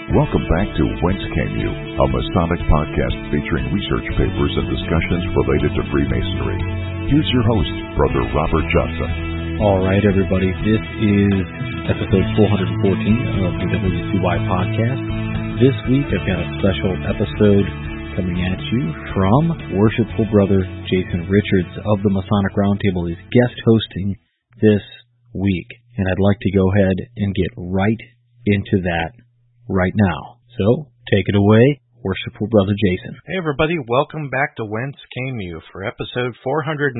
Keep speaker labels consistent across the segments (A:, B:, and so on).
A: Welcome back to Whence Came You, a Masonic podcast featuring research papers and discussions related to Freemasonry. Here's your host, Brother Robert Johnson.
B: All right, everybody. This is episode 414 of the WCY podcast. This week, I've got a special episode coming at you from Worshipful Brother Jason Richards of the Masonic Roundtable. He's guest hosting this week, and I'd like to go ahead and get right into that right now. So, take it away, Worshipful Brother Jason.
C: Hey everybody, welcome back to Whence Came You for episode 414,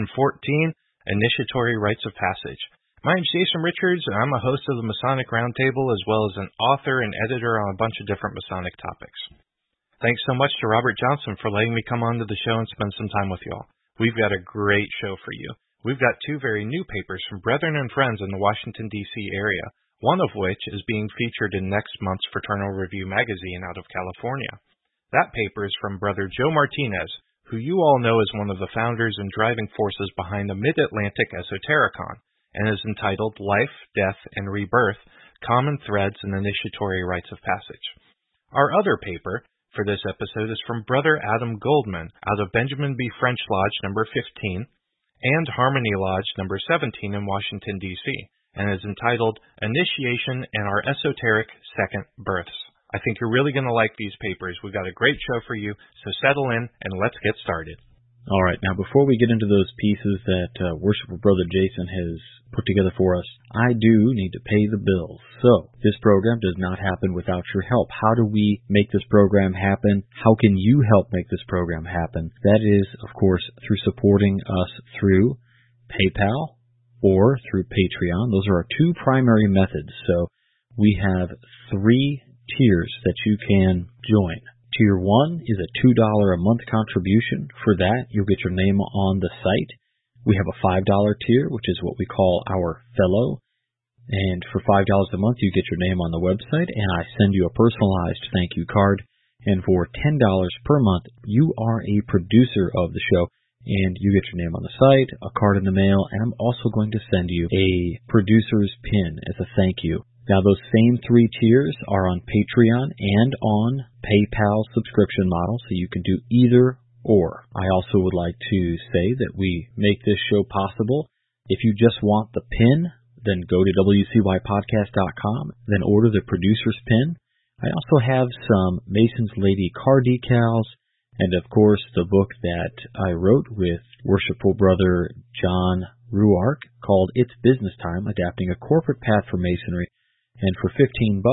C: Initiatory Rites of Passage. My name's Jason Richards, and I'm a host of the Masonic Roundtable, as well as an author and editor on a bunch of different Masonic topics. Thanks so much to Robert Johnson for letting me come onto the show and spend some time with y'all. We've got a great show for you. We've got two very new papers from brethren and friends in the Washington, D.C. area, one of which is being featured in next month's Fraternal Review magazine out of California. That paper is from Brother Joe Martinez, who you all know as one of the founders and driving forces behind the Mid-Atlantic Esotericon, and is entitled Life, Death, and Rebirth, Common Threads and Initiatory Rites of Passage. Our other paper for this episode is from Brother Adam Goldman out of Benjamin B. French Lodge number 15 and Harmony Lodge number 17 in Washington, D.C., and is entitled Initiation and Our Esoteric Second Births. I think you're really going to like these papers. We've got a great show for you, so settle in and let's get started.
B: All right, now before we get into those pieces that Worshipful Brother Jason has put together for us, I do need to pay the bills. So, this program does not happen without your help. How do we make this program happen? How can you help make this program happen? That is, of course, through supporting us through PayPal or through Patreon. Those are our two primary methods. So, we have 3 tiers that you can join. Tier 1 is a $2 a month contribution. For that, you'll get your name on the site. We have a $5 tier, which is what we call our fellow. And for $5 a month, you get your name on the website, and I send you a personalized thank you card. And for $10 per month, you are a producer of the show, and you get your name on the site, a card in the mail, and I'm also going to send you a producer's pin as a thank you. Now, those same 3 tiers are on Patreon and on PayPal subscription model, so you can do either or. I also would like to say that we make this show possible. If you just want the pin, then go to WCYpodcast.com, then order the producer's pin. I also have some Mason's Lady car decals, and of course the book that I wrote with Worshipful Brother John Ruark called It's Business Time, Adapting a Corporate Path for Masonry. And for $15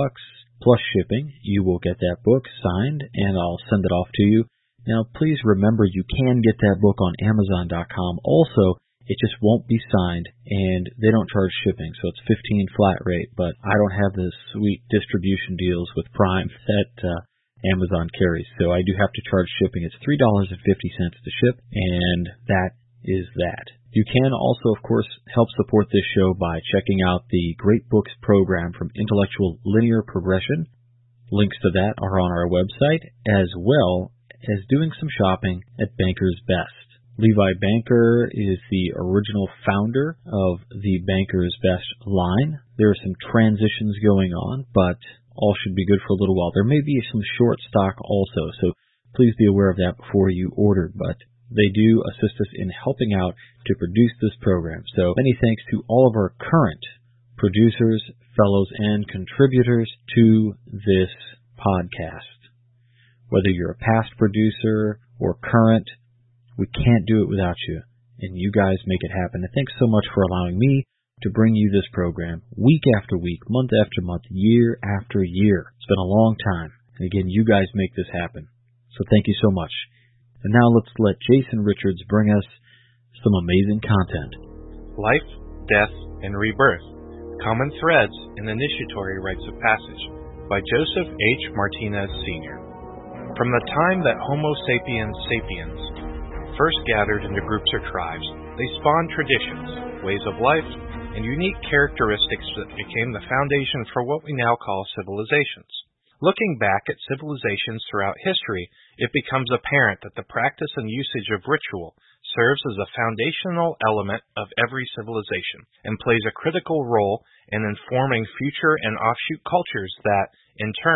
B: plus shipping, you will get that book signed, and I'll send it off to you. Now, please remember you can get that book on Amazon.com. Also, it just won't be signed, and they don't charge shipping, so it's $15 flat rate. But I don't have the sweet distribution deals with Prime that Amazon carries, so I do have to charge shipping. It's $3.50 to ship, and that is that. You can also, of course, help support this show by checking out the Great Books program from Intellectual Linear Progression. Links to that are on our website, as well as doing some shopping at Banker's Best. Levi Banker is the original founder of the Banker's Best line. There are some transitions going on, but all should be good for a little while. There may be some short stock also, so please be aware of that before you order, but they do assist us in helping out to produce this program. So many thanks to all of our current producers, fellows, and contributors to this podcast. Whether you're a past producer or current, we can't do it without you, and you guys make it happen. And thanks so much for allowing me to bring you this program week after week, month after month, year after year. It's been a long time, and again, you guys make this happen. So thank you so much. And now let's let Jason Richards bring us some amazing content.
C: Life, Death, and Rebirth, Common Threads and Initiatory Rites of Passage by Joseph H. Martinez, Sr. From the time that Homo sapiens sapiens first gathered into groups or tribes, they spawned traditions, ways of life, and unique characteristics that became the foundation for what we now call civilizations. Looking back at civilizations throughout history, it becomes apparent that the practice and usage of ritual serves as a foundational element of every civilization and plays a critical role in informing future and offshoot cultures that, in turn,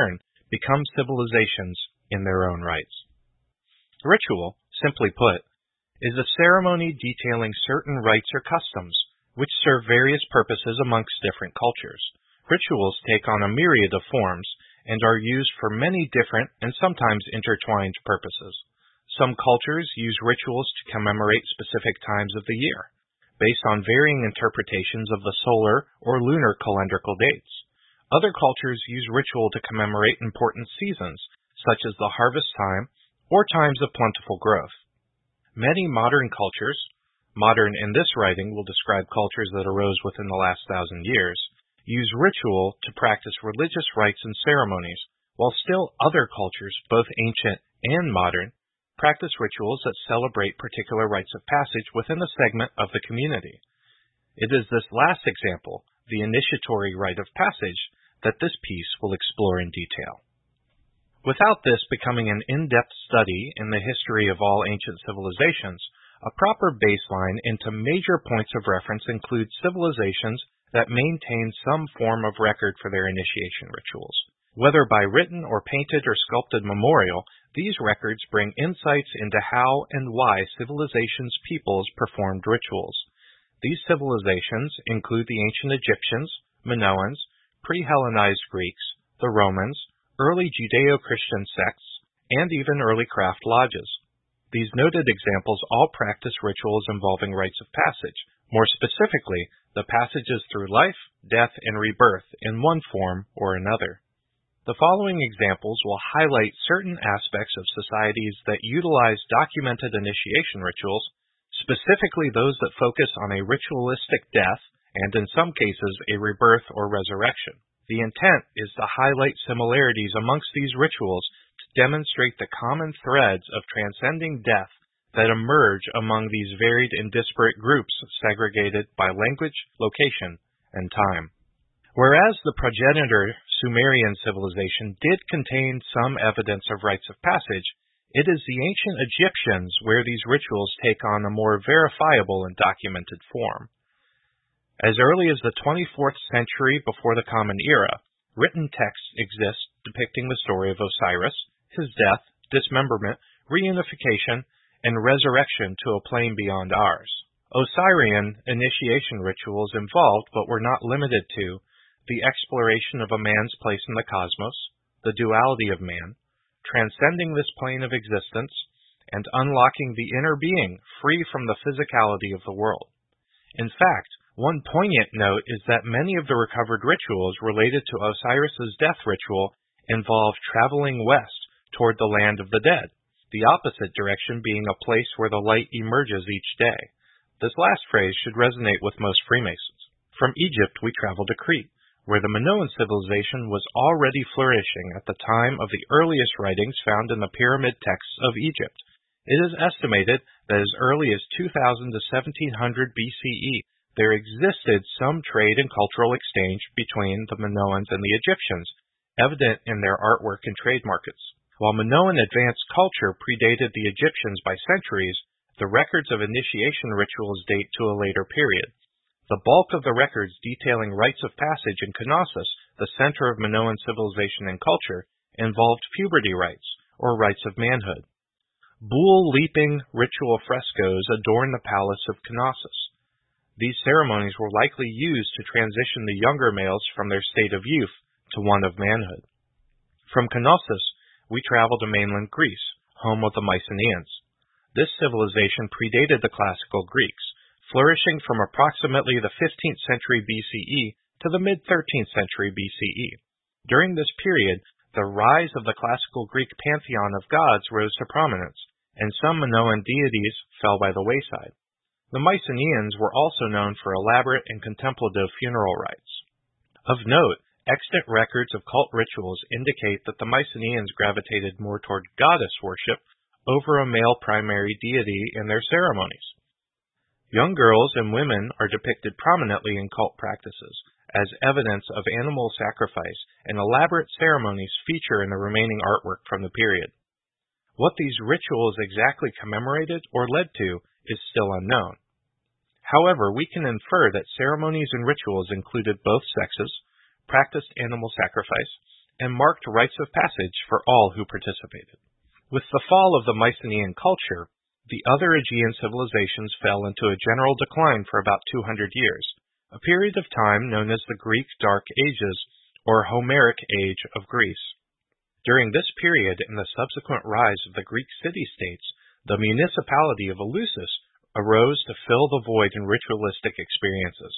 C: become civilizations in their own rights. Ritual, simply put, is a ceremony detailing certain rites or customs, which serve various purposes amongst different cultures. Rituals take on a myriad of forms and are used for many different and sometimes intertwined purposes. Some cultures use rituals to commemorate specific times of the year, based on varying interpretations of the solar or lunar calendrical dates. Other cultures use ritual to commemorate important seasons, such as the harvest time or times of plentiful growth. Many modern cultures, modern in this writing will describe cultures that arose within the last 1,000 years, use ritual to practice religious rites and ceremonies, while still other cultures, both ancient and modern, practice rituals that celebrate particular rites of passage within a segment of the community. It is this last example, the initiatory rite of passage, that this piece will explore in detail. Without this becoming an in-depth study in the history of all ancient civilizations, a proper baseline into major points of reference includes civilizations that maintain some form of record for their initiation rituals. Whether by written or painted or sculpted memorial, these records bring insights into how and why civilizations' peoples performed rituals. These civilizations include the ancient Egyptians, Minoans, pre-Hellenized Greeks, the Romans, early Judeo-Christian sects, and even early craft lodges. These noted examples all practice rituals involving rites of passage, more specifically, the passages through life, death, and rebirth in one form or another. The following examples will highlight certain aspects of societies that utilize documented initiation rituals, specifically those that focus on a ritualistic death and, in some cases, a rebirth or resurrection. The intent is to highlight similarities amongst these rituals to demonstrate the common threads of transcending death that emerge among these varied and disparate groups segregated by language, location, and time. Whereas the progenitor Sumerian civilization did contain some evidence of rites of passage, it is the ancient Egyptians where these rituals take on a more verifiable and documented form. As early as the 24th century before the Common Era, written texts exist depicting the story of Osiris, his death, dismemberment, reunification, and resurrection to a plane beyond ours. Osirian initiation rituals involved, but were not limited to, the exploration of a man's place in the cosmos, the duality of man, transcending this plane of existence, and unlocking the inner being free from the physicality of the world. In fact, one poignant note is that many of the recovered rituals related to Osiris's death ritual involve traveling west toward the land of the dead, the opposite direction being a place where the light emerges each day. This last phrase should resonate with most Freemasons. From Egypt we travel to Crete, where the Minoan civilization was already flourishing at the time of the earliest writings found in the pyramid texts of Egypt. It is estimated that as early as 2000 to 1700 BCE, there existed some trade and cultural exchange between the Minoans and the Egyptians, evident in their artwork and trade markets. While Minoan advanced culture predated the Egyptians by centuries, the records of initiation rituals date to a later period. The bulk of the records detailing rites of passage in Knossos, the center of Minoan civilization and culture, involved puberty rites, or rites of manhood. Bull-leaping ritual frescoes adorn the palace of Knossos. These ceremonies were likely used to transition the younger males from their state of youth to one of manhood. From Knossos, we travel to mainland Greece, home of the Mycenaeans. This civilization predated the classical Greeks, flourishing from approximately the 15th century BCE to the mid-13th century BCE. During this period, the rise of the classical Greek pantheon of gods rose to prominence, and some Minoan deities fell by the wayside. The Mycenaeans were also known for elaborate and contemplative funeral rites. Of note, extant records of cult rituals indicate that the Mycenaeans gravitated more toward goddess worship over a male primary deity in their ceremonies. Young girls and women are depicted prominently in cult practices, as evidence of animal sacrifice and elaborate ceremonies feature in the remaining artwork from the period. What these rituals exactly commemorated or led to is still unknown. However, we can infer that ceremonies and rituals included both sexes, practiced animal sacrifice, and marked rites of passage for all who participated. With the fall of the Mycenaean culture, the other Aegean civilizations fell into a general decline for about 200 years, a period of time known as the Greek Dark Ages, or Homeric Age of Greece. During this period and the subsequent rise of the Greek city-states, the municipality of Eleusis arose to fill the void in ritualistic experiences.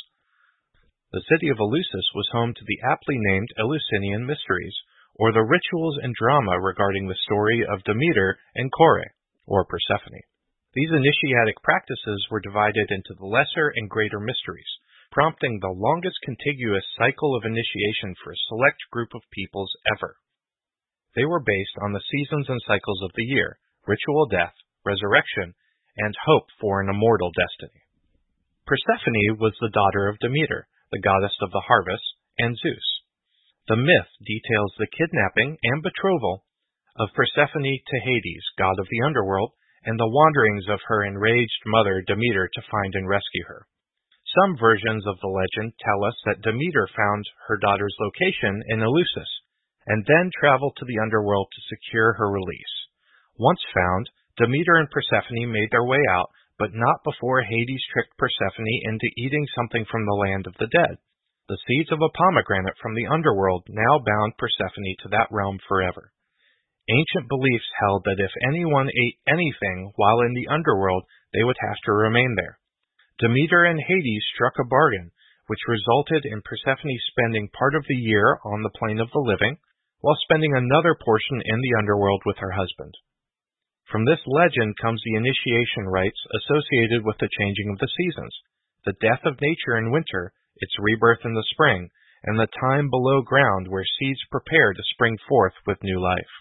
C: The city of Eleusis was home to the aptly named Eleusinian Mysteries, or the rituals and drama regarding the story of Demeter and Kore, or Persephone. These initiatic practices were divided into the lesser and greater mysteries, prompting the longest contiguous cycle of initiation for a select group of peoples ever. They were based on the seasons and cycles of the year, ritual death, resurrection, and hope for an immortal destiny. Persephone was the daughter of Demeter, the goddess of the harvest, and Zeus. The myth details the kidnapping and betrothal of Persephone to Hades, god of the underworld, and the wanderings of her enraged mother Demeter to find and rescue her. Some versions of the legend tell us that Demeter found her daughter's location in Eleusis, and then traveled to the underworld to secure her release. Once found, Demeter and Persephone made their way out, but not before Hades tricked Persephone into eating something from the land of the dead. The seeds of a pomegranate from the underworld now bound Persephone to that realm forever. Ancient beliefs held that if anyone ate anything while in the underworld, they would have to remain there. Demeter and Hades struck a bargain, which resulted in Persephone spending part of the year on the plane of the living, while spending another portion in the underworld with her husband. From this legend comes the initiation rites associated with the changing of the seasons, the death of nature in winter, its rebirth in the spring, and the time below ground where seeds prepare to spring forth with new life.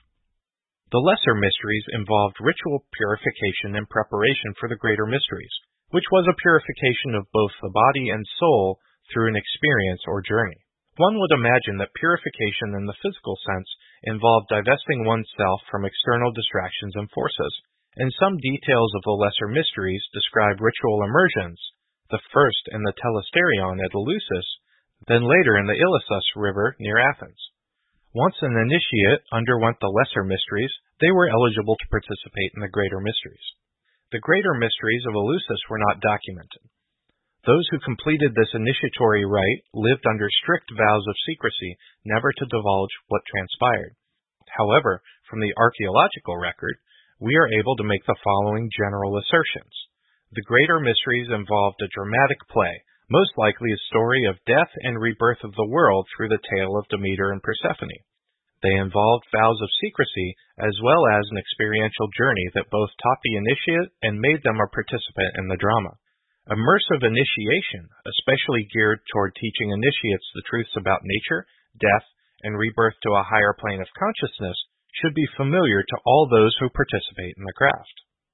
C: The lesser mysteries involved ritual purification and preparation for the greater mysteries, which was a purification of both the body and soul through an experience or journey. One would imagine that purification in the physical sense involved divesting oneself from external distractions and forces, and some details of the lesser mysteries describe ritual immersions, the first in the Telesterion at Eleusis, then later in the Ilissus River near Athens. Once an initiate underwent the lesser mysteries, they were eligible to participate in the greater mysteries. The greater mysteries of Eleusis were not documented. Those who completed this initiatory rite lived under strict vows of secrecy, never to divulge what transpired. However, from the archaeological record, we are able to make the following general assertions. The greater mysteries involved a dramatic play, most likely a story of death and rebirth of the world through the tale of Demeter and Persephone. They involved vows of secrecy as well as an experiential journey that both taught the initiate and made them a participant in the drama. Immersive initiation, especially geared toward teaching initiates the truths about nature, death, and rebirth to a higher plane of consciousness, should be familiar to all those who participate in the craft.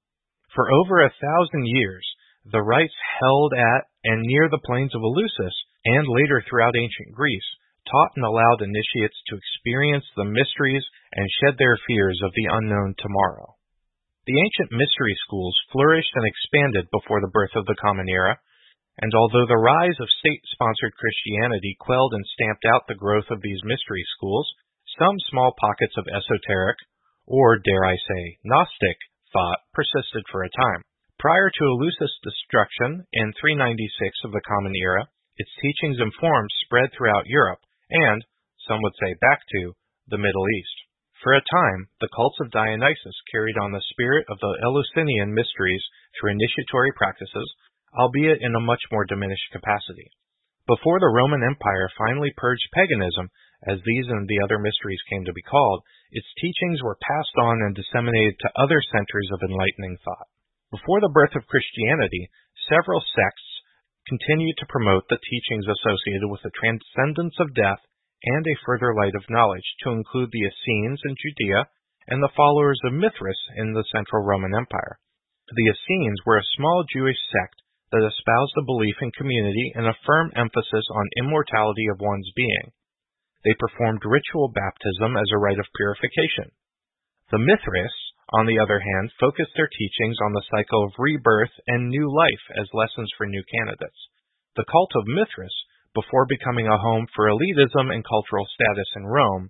C: For over 1,000 years, the rites held at and near the plains of Eleusis, and later throughout ancient Greece, taught and allowed initiates to experience the mysteries and shed their fears of the unknown tomorrow. The ancient mystery schools flourished and expanded before the birth of the Common Era, and although the rise of state-sponsored Christianity quelled and stamped out the growth of these mystery schools, some small pockets of esoteric, or dare I say, Gnostic, thought persisted for a time. Prior to Eleusis' destruction in 396 of the Common Era, its teachings and forms spread throughout Europe and, some would say back to, the Middle East. For a time, the cults of Dionysus carried on the spirit of the Eleusinian mysteries through initiatory practices, albeit in a much more diminished capacity. Before the Roman Empire finally purged paganism, as these and the other mysteries came to be called, its teachings were passed on and disseminated to other centers of enlightening thought. Before the birth of Christianity, several sects continued to promote the teachings associated with the transcendence of death and a further light of knowledge, to include the Essenes in Judea and the followers of Mithras in the Central Roman Empire. The Essenes were a small Jewish sect that espoused a belief in community and a firm emphasis on immortality of one's being. They performed ritual baptism as a rite of purification. The Mithrists, on the other hand, focused their teachings on the cycle of rebirth and new life as lessons for new candidates. The cult of Mithras, before becoming a home for elitism and cultural status in Rome,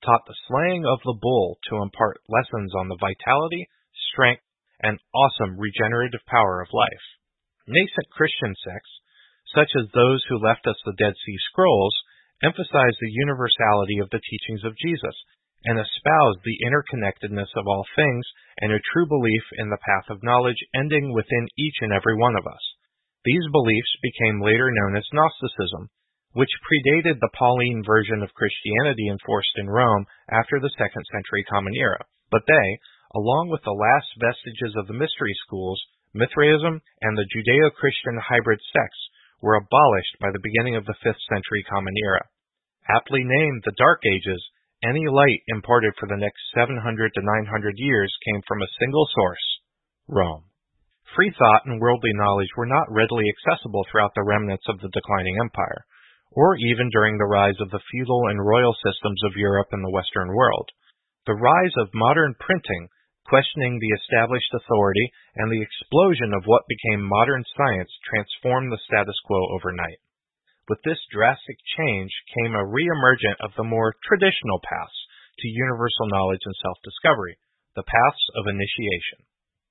C: taught the slaying of the bull to impart lessons on the vitality, strength, and awesome regenerative power of life. Nascent Christian sects, such as those who left us the Dead Sea Scrolls, emphasize the universality of the teachings of Jesus and espouse the interconnectedness of all things and a true belief in the path of knowledge ending within each and every one of us. These beliefs became later known as Gnosticism, which predated the Pauline version of Christianity enforced in Rome after the 2nd century Common Era. But they, along with the last vestiges of the mystery schools, Mithraism, and the Judeo-Christian hybrid sects, were abolished by the beginning of the 5th century Common Era. Aptly named the Dark Ages, any light imparted for the next 700 to 900 years came from a single source, Rome. Free thought and worldly knowledge were not readily accessible throughout the remnants of the declining empire, or even during the rise of the feudal and royal systems of Europe and the Western world. The rise of modern printing, questioning the established authority, and the explosion of what became modern science transformed the status quo overnight. With this drastic change came a re-emergence of the more traditional paths to universal knowledge and self-discovery, the paths of initiation.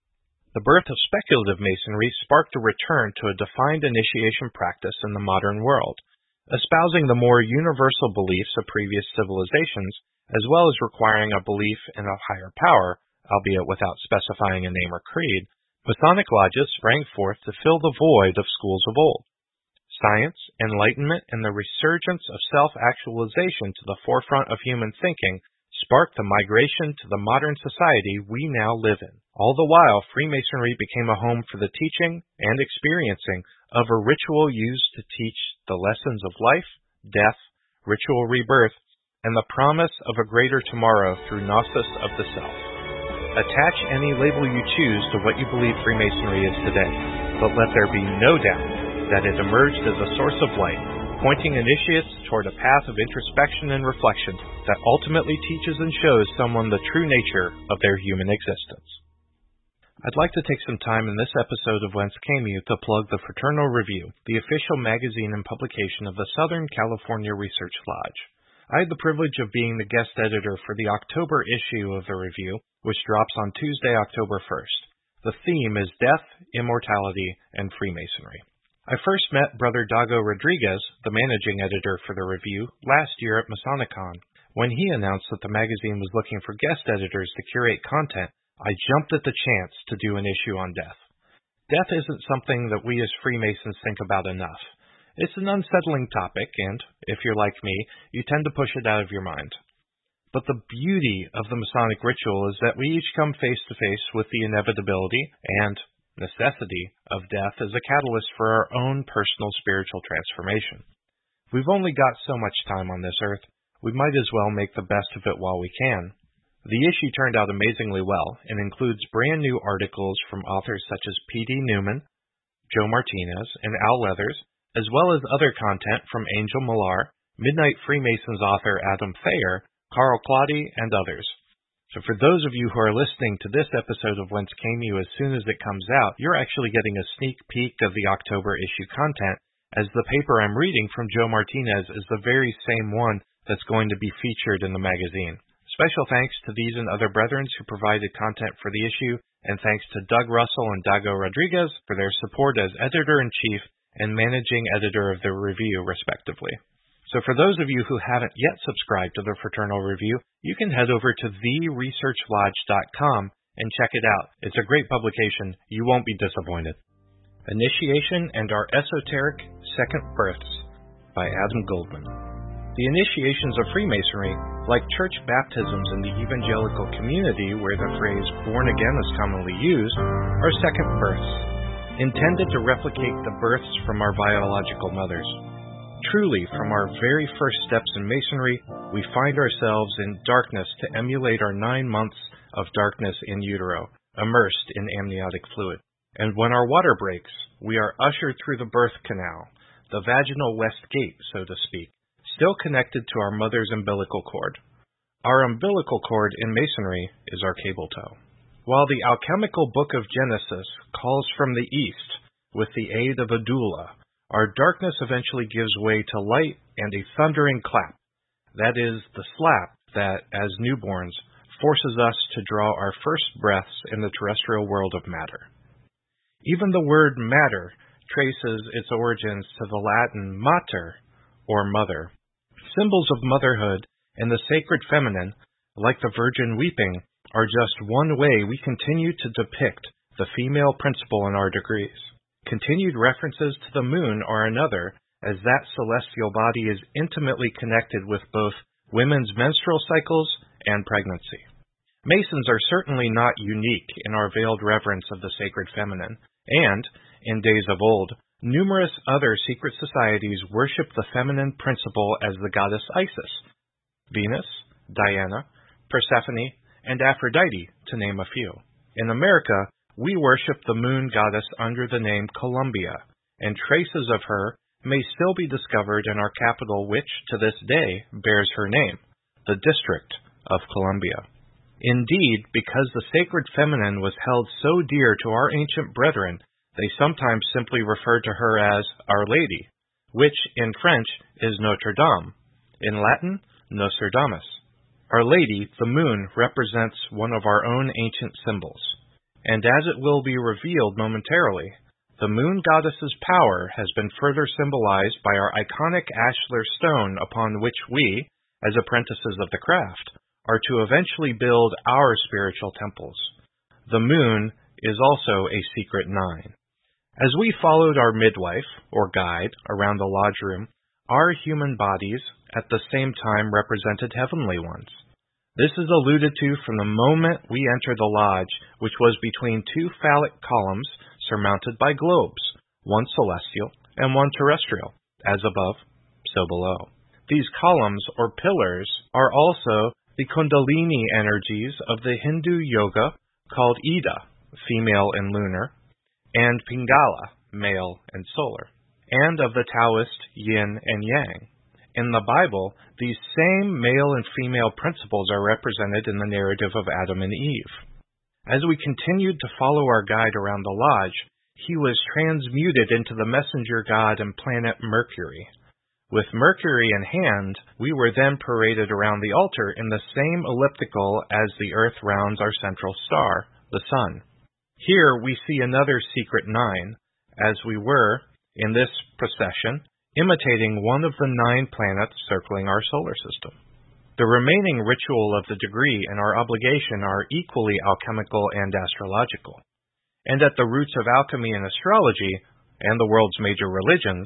C: The birth of speculative masonry sparked a return to a defined initiation practice in the modern world, espousing the more universal beliefs of previous civilizations, as well as requiring a belief in a higher power, albeit without specifying a name or creed. Masonic lodges sprang forth to fill the void of schools of old. Science, enlightenment, and the resurgence of self-actualization to the forefront of human thinking sparked the migration to the modern society we now live in. All the while, Freemasonry became a home for the teaching and experiencing of a ritual used to teach the lessons of life, death, ritual rebirth, and the promise of a greater tomorrow through Gnosis of the self. Attach any label you choose to what you believe Freemasonry is today, but let there be no doubt that it emerged as a source of light, pointing initiates toward a path of introspection and reflection that ultimately teaches and shows someone the true nature of their human existence. I'd like to take some time in this episode of Whence Came You to plug the Fraternal Review, the official magazine and publication of the Southern California Research Lodge. I had the privilege of being the guest editor for the October issue of the review, which drops on Tuesday, October 1st. The theme is Death, Immortality, and Freemasonry. I first met Brother Dago Rodriguez, the managing editor for the review, last year at Masonicon. When he announced that the magazine was looking for guest editors to curate content, I jumped at the chance to do an issue on death. Death isn't something that we as Freemasons think about enough. It's an unsettling topic, and, if you're like me, you tend to push it out of your mind. But the beauty of the Masonic ritual is that we each come face to face with the inevitability and necessity of death as a catalyst for our own personal spiritual transformation. We've only got so much time on this earth. We might as well make the best of it while we can. The issue turned out amazingly well and includes brand new articles from authors such as P.D. Newman, Joe Martinez, and Al Leathers, as well as other content from Angel Millar, Midnight Freemasons author Adam Thayer, Carl Claudy, and others. So for those of you who are listening to this episode of Whence Came You as soon as it comes out, you're actually getting a sneak peek of the October issue content, as the paper I'm reading from Joe Martinez is the very same one that's going to be featured in the magazine. Special thanks to these and other brethren who provided content for the issue, and thanks to Doug Russell and Dago Rodriguez for their support as editor-in-chief and managing editor of the review, respectively. So for those of you who haven't yet subscribed to the Fraternal Review, you can head over to theresearchlodge.com and check it out. It's a great publication. You won't be disappointed. Initiation and Our Esoteric Second Births by Adam Goldman. The initiations of Freemasonry, like church baptisms in the evangelical community where the phrase born again is commonly used, are second births, intended to replicate the births from our biological mothers. Truly, from our very first steps in Masonry, we find ourselves in darkness to emulate our 9 months of darkness in utero, immersed in amniotic fluid. And when our water breaks, we are ushered through the birth canal, the vaginal west gate, so to speak, still connected to our mother's umbilical cord. Our umbilical cord in Masonry is our cable toe. While the alchemical book of Genesis calls from the east with the aid of a doula, our darkness eventually gives way to light and a thundering clap. That is, the slap that, as newborns, forces us to draw our first breaths in the terrestrial world of matter. Even the word matter traces its origins to the Latin mater, or mother. Symbols of motherhood and the sacred feminine, like the Virgin weeping, are just one way we continue to depict the female principle in our degrees. Continued references to the moon are another, as that celestial body is intimately connected with both women's menstrual cycles and pregnancy. Masons are certainly not unique in our veiled reverence of the sacred feminine, and, in days of old, numerous other secret societies worship the feminine principle as the goddess Isis, Venus, Diana, Persephone, and Aphrodite, to name a few. In America, we worship the moon goddess under the name Columbia, and traces of her may still be discovered in our capital, which, to this day, bears her name, the District of Columbia. Indeed, because the sacred feminine was held so dear to our ancient brethren, they sometimes simply referred to her as Our Lady, which, in French, is Notre Dame. In Latin, Nostradamus. Our Lady, the moon, represents one of our own ancient symbols. And as it will be revealed momentarily, the moon goddess's power has been further symbolized by our iconic ashlar stone upon which we, as apprentices of the craft, are to eventually build our spiritual temples. The moon is also a secret 9. As we followed our midwife, or guide, around the lodge room, our human bodies, at the same time, represented heavenly ones. This is alluded to from the moment we enter the lodge, which was between two phallic columns surmounted by globes, one celestial and one terrestrial, as above, so below. These columns, or pillars, are also the Kundalini energies of the Hindu yoga called Ida, female and lunar, and Pingala, male and solar, and of the Taoist Yin and Yang. In the Bible, these same male and female principles are represented in the narrative of Adam and Eve. As we continued to follow our guide around the lodge, he was transmuted into the messenger god and planet Mercury. With Mercury in hand, we were then paraded around the altar in the same elliptical as the Earth rounds our central star, the Sun. Here we see another secret 9, as we were, in this procession, imitating one of the 9 planets circling our solar system. The remaining ritual of the degree and our obligation are equally alchemical and astrological. And at the roots of alchemy and astrology, and the world's major religions,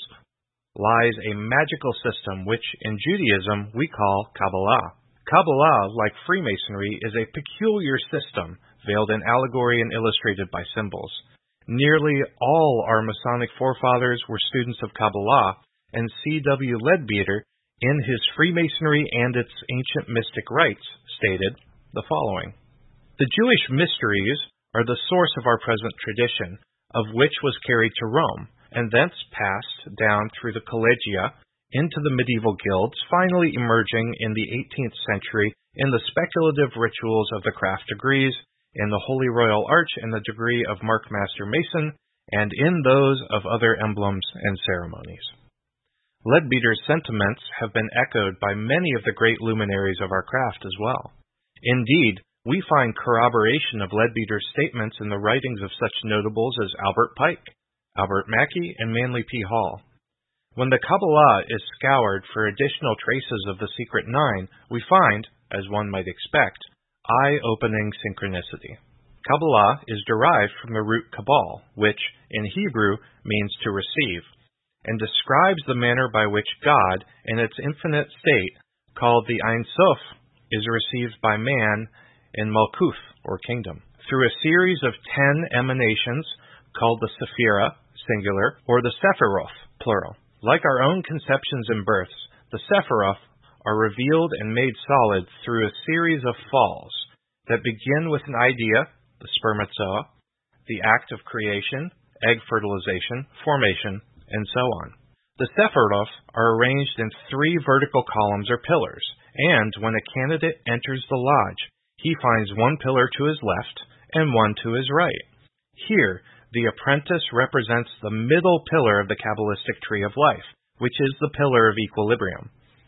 C: lies a magical system which, in Judaism, we call Kabbalah. Kabbalah, like Freemasonry, is a peculiar system, veiled in allegory and illustrated by symbols. Nearly all our Masonic forefathers were students of Kabbalah, and C.W. Leadbeater, in his Freemasonry and its Ancient Mystic Rites, stated the following: "The Jewish mysteries are the source of our present tradition, of which was carried to Rome, and thence passed down through the collegia into the medieval guilds, finally emerging in the 18th century in the speculative rituals of the craft degrees, in the Holy Royal Arch and the degree of Mark Master Mason, and in those of other emblems and ceremonies." Leadbeater's sentiments have been echoed by many of the great luminaries of our craft as well. Indeed, we find corroboration of Leadbeater's statements in the writings of such notables as Albert Pike, Albert Mackey, and Manly P. Hall. When the Kabbalah is scoured for additional traces of the secret 9, we find, as one might expect, eye-opening synchronicity. Kabbalah is derived from the root Kabal, which, in Hebrew, means to receive, and describes the manner by which God, in its infinite state, called the Ein Sof, is received by man in Malkuth, or kingdom, through a series of 10 emanations called the Sephira, singular, or the Sephiroth, plural. Like our own conceptions and births, the Sephiroth are revealed and made solid through a series of falls that begin with an idea, the spermatozoa, the act of creation, egg fertilization, formation, and so on. The Sephiroth are arranged in 3 vertical columns or pillars, and when a candidate enters the lodge, he finds one pillar to his left and one to his right. Here, the apprentice represents the middle pillar of the Kabbalistic tree of life, which is the pillar of equilibrium.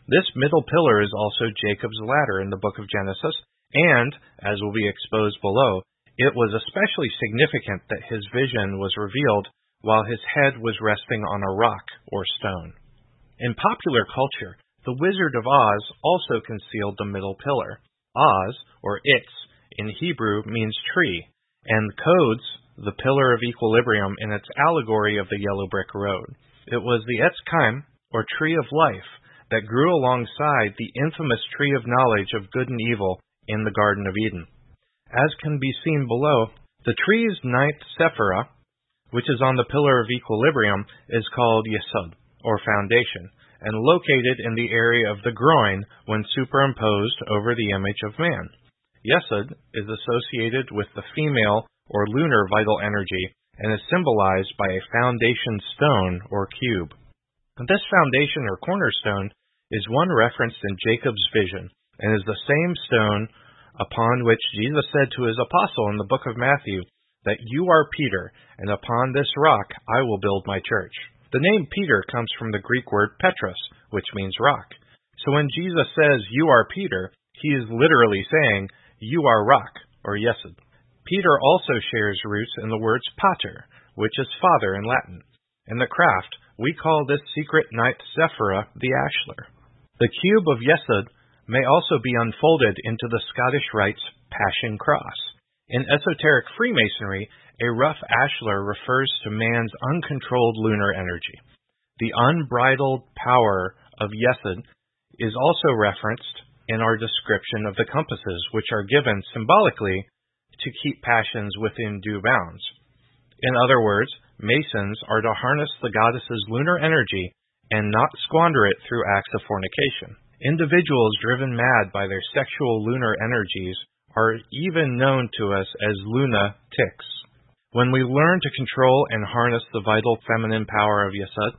C: This middle pillar is also Jacob's ladder in the book of Genesis, and, as will be exposed below, it was especially significant that his vision was revealed while his head was resting on a rock or stone. In popular culture, the Wizard of Oz also concealed the middle pillar. Oz, or Itz, in Hebrew means tree, and codes the pillar of equilibrium in its allegory of the yellow brick road. It was the Etz Chaim, or tree of life, that grew alongside the infamous tree of knowledge of good and evil in the Garden of Eden. As can be seen below, the tree's ninth sephirah, which is on the pillar of equilibrium, is called Yesod, or foundation, and located in the area of the groin when superimposed over the image of man. Yesod is associated with the female or lunar vital energy and is symbolized by a foundation stone or cube. This foundation or cornerstone is one referenced in Jacob's vision and is the same stone upon which Jesus said to his apostle in the book of Matthew that you are Peter, and upon this rock I will build my church. The name Peter comes from the Greek word Petros, which means rock. So when Jesus says you are Peter, he is literally saying you are rock, or Yesod. Peter also shares roots in the words pater, which is father in Latin. In the craft, we call this secret ninth sephirah the ashlar. The cube of Yesod may also be unfolded into the Scottish Rite's Passion Cross. In esoteric Freemasonry, a rough ashlar refers to man's uncontrolled lunar energy. The unbridled power of Yesod is also referenced in our description of the compasses, which are given symbolically to keep passions within due bounds. In other words, Masons are to harness the goddess's lunar energy and not squander it through acts of fornication. Individuals driven mad by their sexual lunar energies are even known to us as lunatics. When we learn to control and harness the vital feminine power of Yesod,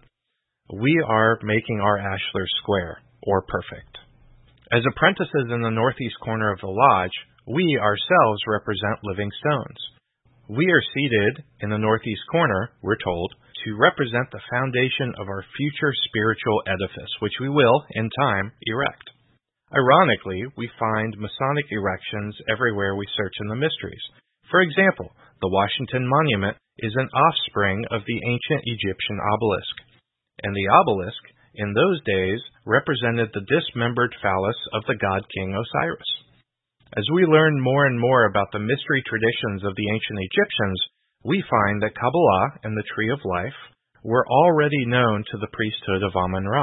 C: we are making our ashlar square, or perfect. As apprentices in the northeast corner of the lodge, we ourselves represent living stones. We are seated in the northeast corner, we're told, to represent the foundation of our future spiritual edifice, which we will, in time, erect. Ironically, we find Masonic erections everywhere we search in the mysteries. For example, the Washington Monument is an offspring of the ancient Egyptian obelisk, and the obelisk, in those days, represented the dismembered phallus of the god king Osiris. As we learn more and more about the mystery traditions of the ancient Egyptians, we find that Kabbalah and the Tree of Life were already known to the priesthood of Amun-Ra.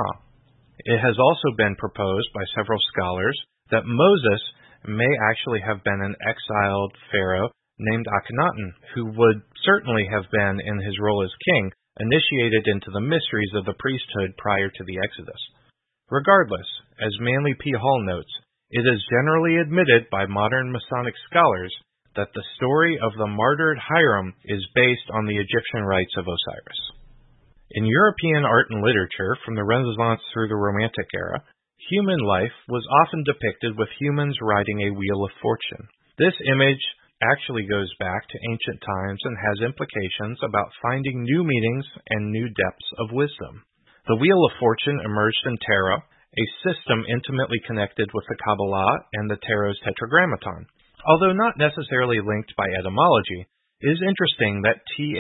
C: It has also been proposed by several scholars that Moses may actually have been an exiled pharaoh named Akhenaten, who would certainly have been, in his role as king, initiated into the mysteries of the priesthood prior to the Exodus. Regardless, as Manly P. Hall notes, it is generally admitted by modern Masonic scholars that the story of the martyred Hiram is based on the Egyptian rites of Osiris. In European art and literature, from the Renaissance through the Romantic era, human life was often depicted with humans riding a wheel of fortune. This image actually goes back to ancient times and has implications about finding new meanings and new depths of wisdom. The Wheel of Fortune emerged in Tarot, a system intimately connected with the Kabbalah and the Tarot's Tetragrammaton. Although not necessarily linked by etymology, it is interesting that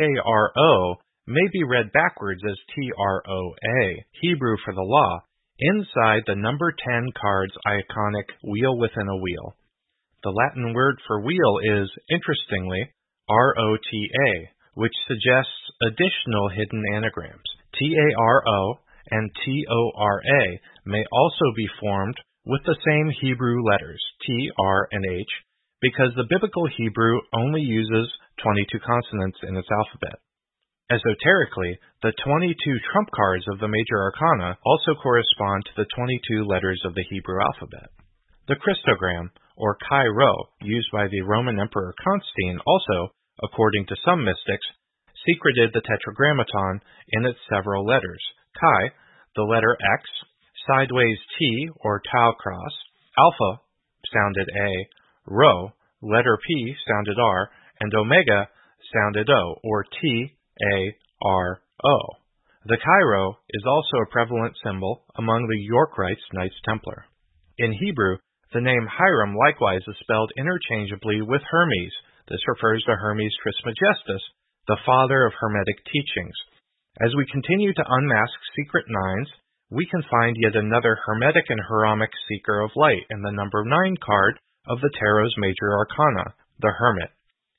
C: T-A-R-O may be read backwards as T-R-O-A, Hebrew for the law, inside the number 10 card's iconic wheel within a wheel. The Latin word for wheel is, interestingly, R-O-T-A, which suggests additional hidden anagrams. T-A-R-O and T-O-R-A may also be formed with the same Hebrew letters, T, R, and H, because the biblical Hebrew only uses 22 consonants in its alphabet. Esoterically, the 22 trump cards of the major arcana also correspond to the 22 letters of the Hebrew alphabet. The Christogram, or Chi Rho, used by the Roman Emperor Constantine, also, according to some mystics, secreted the Tetragrammaton in its several letters. Chi, the letter X, sideways T, or Tau cross, Alpha, sounded A, Rho, letter P, sounded R, and Omega, sounded O, or T-A-R-O. The Chi-Rho is also a prevalent symbol among the Yorkites Knights Templar. In Hebrew, the name Hiram likewise is spelled interchangeably with Hermes. This refers to Hermes Trismegistus, the father of Hermetic teachings. As we continue to unmask secret nines, we can find yet another Hermetic and Heramic seeker of light in the number 9 card of the Tarot's major arcana, the Hermit.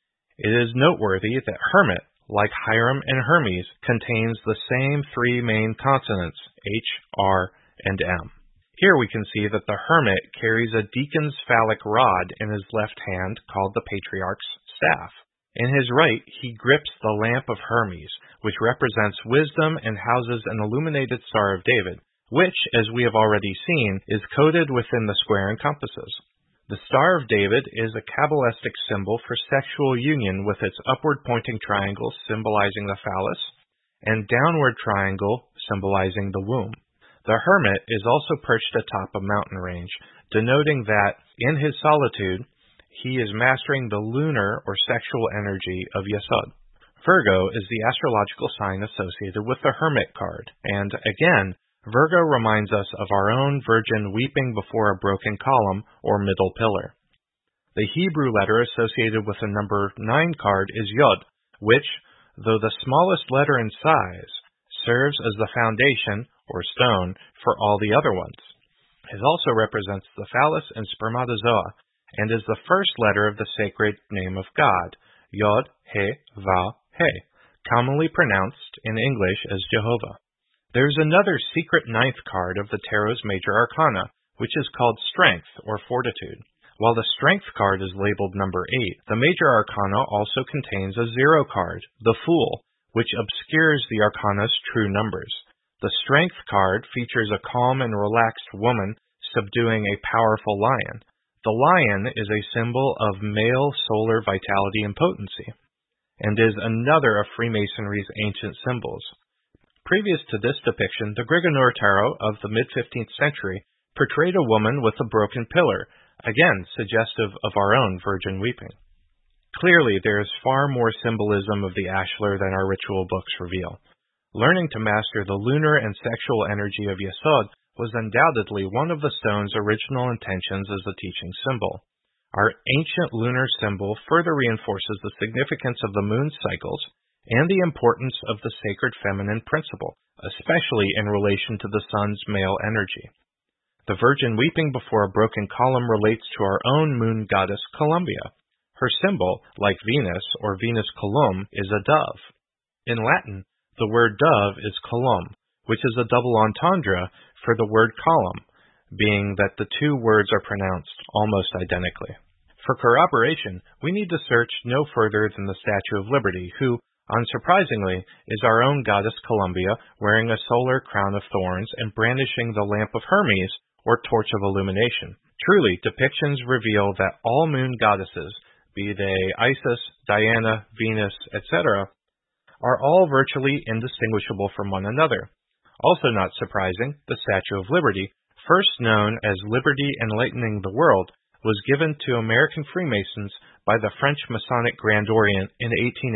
C: It is noteworthy that Hermit, like Hiram and Hermes, contains the same 3 main consonants, H, R, and M. Here we can see that the Hermit carries a deacon's phallic rod in his left hand called the Patriarch's staff. In his right, he grips the lamp of Hermes, which represents wisdom and houses an illuminated Star of David, which, as we have already seen, is coded within the square and compasses. The Star of David is a Kabbalistic symbol for sexual union with its upward-pointing triangle symbolizing the phallus and downward triangle symbolizing the womb. The Hermit is also perched atop a mountain range, denoting that, in his solitude, he is mastering the lunar or sexual energy of Yesod. Virgo is the astrological sign associated with the Hermit card, and, again, Virgo reminds us of our own Virgin weeping before a broken column or middle pillar. The Hebrew letter associated with the number 9 card is Yod, which, though the smallest letter in size, serves as the foundation, or stone, for all the other ones. It also represents the phallus and spermatozoa, and is the first letter of the sacred name of God, Yod, He, Vav, He, commonly pronounced in English as Jehovah. There is another secret 9th card of the Tarot's major arcana, which is called Strength, or Fortitude. While the Strength card is labeled number 8, the major arcana also contains a 0 card, the Fool, which obscures the arcana's true numbers. The Strength card features a calm and relaxed woman subduing a powerful lion. The lion is a symbol of male solar vitality and potency, and is another of Freemasonry's ancient symbols. Previous to this depiction, the Grigoneur Tarot of the mid-15th century portrayed a woman with a broken pillar, again suggestive of our own Virgin weeping. Clearly, there is far more symbolism of the ashlar than our ritual books reveal. Learning to master the lunar and sexual energy of Yesod was undoubtedly one of the stone's original intentions as a teaching symbol. Our ancient lunar symbol further reinforces the significance of the moon's cycles and the importance of the sacred feminine principle, especially in relation to the sun's male energy. The Virgin weeping before a broken column relates to our own moon goddess Columbia. Her symbol, like Venus or Venus Column, is a dove. In Latin, the word dove is column, which is a double entendre for the word column, being that the two words are pronounced almost identically. For corroboration, we need to search no further than the Statue of Liberty, who, unsurprisingly, is our own goddess Columbia, wearing a solar crown of thorns and brandishing the lamp of Hermes, or torch of illumination. Truly, depictions reveal that all moon goddesses, be they Isis, Diana, Venus, etc., are all virtually indistinguishable from one another. Also not surprising, the Statue of Liberty, first known as Liberty Enlightening the World, was given to American Freemasons by the French Masonic Grand Orient in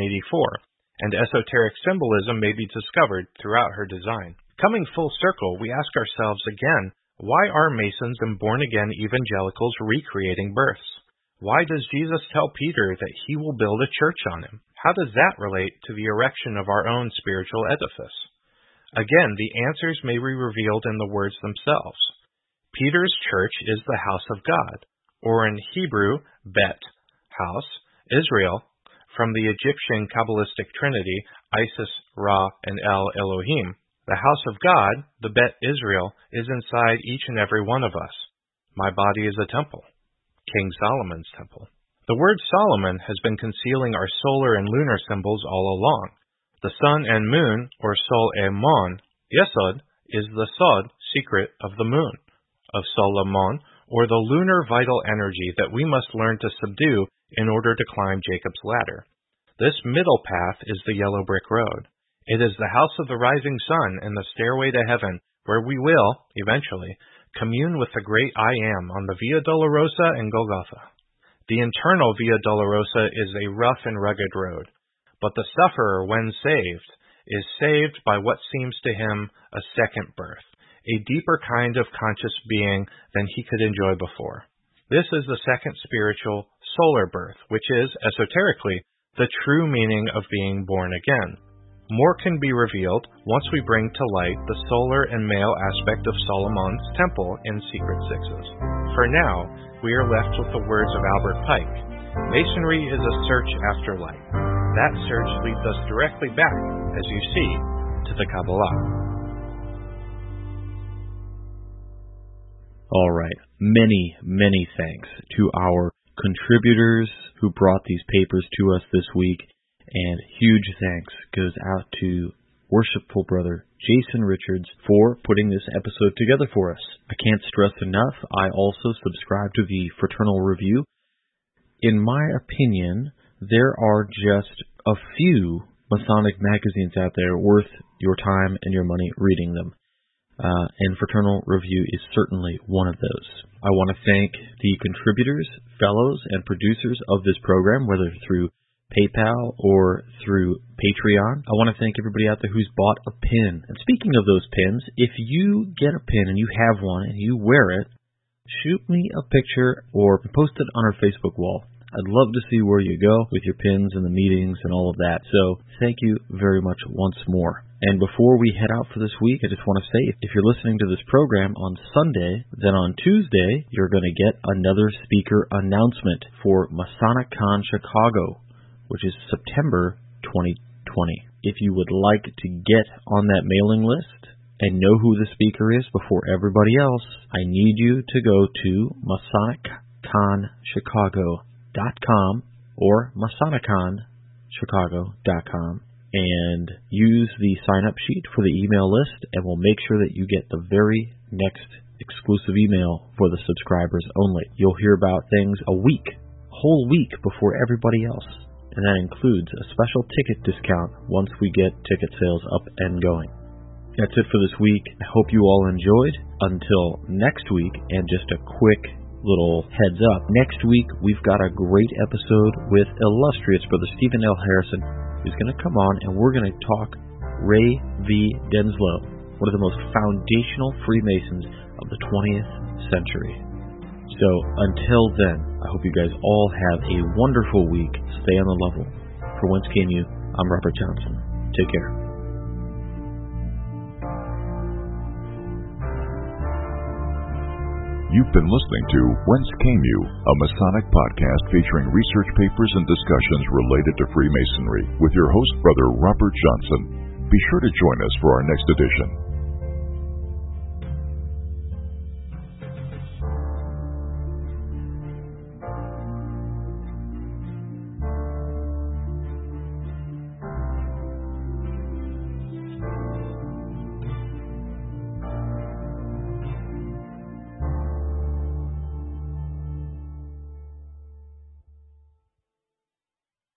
C: 1884, and esoteric symbolism may be discovered throughout her design. Coming full circle, we ask ourselves again, why are Masons and born-again evangelicals recreating births? Why does Jesus tell Peter that he will build a church on him? How does that relate to the erection of our own spiritual edifice? Again, the answers may be revealed in the words themselves. Peter's church is the house of God, or in Hebrew, Bet, house, Israel, from the Egyptian Kabbalistic Trinity, Isis, Ra, and El Elohim. The house of God, the Bet Israel, is inside each and every one of us. My body is a temple, King Solomon's temple. The word Solomon has been concealing our solar and lunar symbols all along. The sun and moon, or Sol e Mon, Yesod, is the Sod, secret of the moon, of Solomon, or the lunar vital energy that we must learn to subdue in order to climb Jacob's ladder. This middle path is the yellow brick road. It is the house of the rising sun and the stairway to heaven, where we will, eventually, commune with the great I Am on the Via Dolorosa and Golgotha. The internal Via Dolorosa is a rough and rugged road, but the sufferer, when saved, is saved by what seems to him a second birth, a deeper kind of conscious being than he could enjoy before. This is the second spiritual solar birth, which is, esoterically, the true meaning of being born again. More can be revealed once we bring to light the solar and male aspect of Solomon's temple in Secret Sixes. For now, we are left with the words of Albert Pike. Masonry is a search after light. That search leads us directly back, as you see, to the Kabbalah.
B: All right. Many, many thanks to our contributors who brought these papers to us this week. And huge thanks goes out to Worshipful Brother Jason Richards for putting this episode together for us. I can't stress enough, I also subscribe to the Fraternal Review. In my opinion, there are just a few Masonic magazines out there worth your time and your money reading them. And Fraternal Review is certainly one of those. I want to thank the contributors, fellows, and producers of this program, whether through PayPal or through Patreon. I want to thank everybody out there who's bought a pin. And speaking of those pins, if you get a pin and you have one and you wear it, shoot me a picture or post it on our Facebook wall. I'd love to see where you go with your pins and the meetings and all of that. So thank you very much once more. And before we head out for this week, I just want to say, if you're listening to this program on Sunday, then on Tuesday, you're going to get another speaker announcement for MasoniCon Chicago, which is September 2020. If you would like to get on that mailing list and know who the speaker is before everybody else, I need you to go to MasoniConChicago.com or MasoniConChicago.com and use the sign-up sheet for the email list, and we'll make sure that you get the very next exclusive email for the subscribers only. You'll hear about things a whole week before everybody else. And that includes a special ticket discount once we get ticket sales up and going. That's it for this week. I hope you all enjoyed. Until next week, and just a quick little heads up, next week we've got a great episode with illustrious Brother Stephen L. Harrison, who's going to come on and we're going to talk Ray V. Denslow, one of the most foundational Freemasons of the 20th century. So until then, I hope you guys all have a wonderful week. Stay on the level. For Whence Came You, I'm Robert Johnson. Take care.
A: You've been listening to Whence Came You, a Masonic podcast featuring research papers and discussions related to Freemasonry with your host, Brother Robert Johnson. Be sure to join us for our next edition.